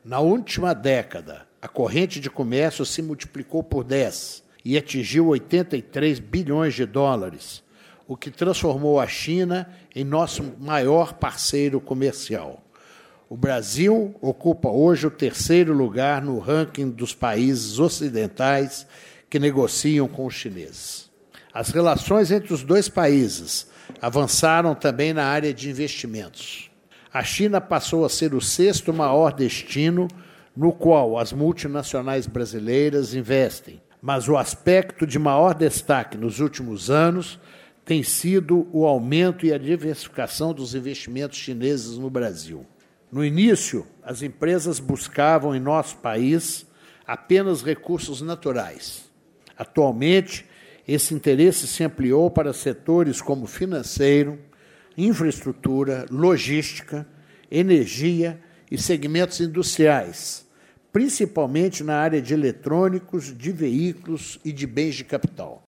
Na última década, a corrente de comércio se multiplicou por 10 e atingiu 83 bilhões de dólares, o que transformou a China em nosso maior parceiro comercial. O Brasil ocupa hoje o 3º lugar no ranking dos países ocidentais que negociam com os chineses. As relações entre os dois países avançaram também na área de investimentos. A China passou a ser o 6º maior destino no qual as multinacionais brasileiras investem, mas o aspecto de maior destaque nos últimos anos tem sido o aumento e a diversificação dos investimentos chineses no Brasil. No início, as empresas buscavam em nosso país apenas recursos naturais. Atualmente, esse interesse se ampliou para setores como financeiro, infraestrutura, logística, energia e segmentos industriais, principalmente na área de eletrônicos, de veículos e de bens de capital.